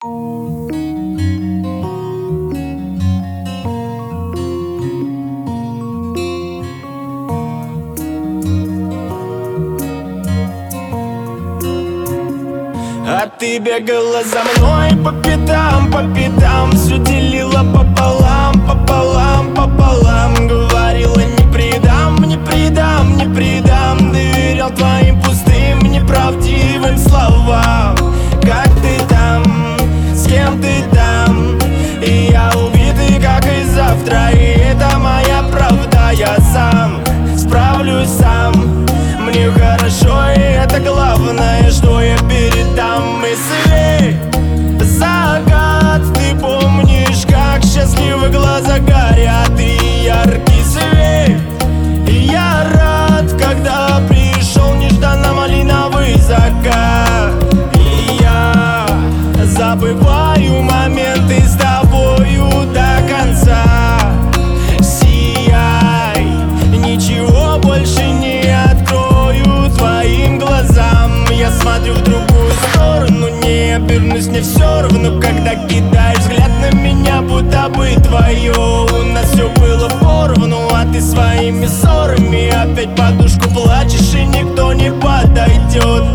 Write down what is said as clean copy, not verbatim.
А ты бегала за мной по пятам, все делила пополам, пополам, пополам. Говорила не предам, не предам, не предам. Доверял твоим пустым, неправдивым словам. Как ты там, с кем ты там? И я убитый, как и завтра. И это моя правда, я сам справлюсь сам. Мне хорошо, и это главное, что я передам. Мысли, закат, ты помнишь, как счастливы глаза горят и яркий свет. И я рад, когда пришел нежданно малиновый закат. И я забываю моменты с тобою до конца. Сияй, ничего больше не открою твоим глазам. Я смотрю в другую сторону, не обернусь, мне все равно, когда кидаешь взгляд на меня, будто бы твое. У нас все было поровну, а ты своими ссорами опять подушку плачешь, и никто не подойдет.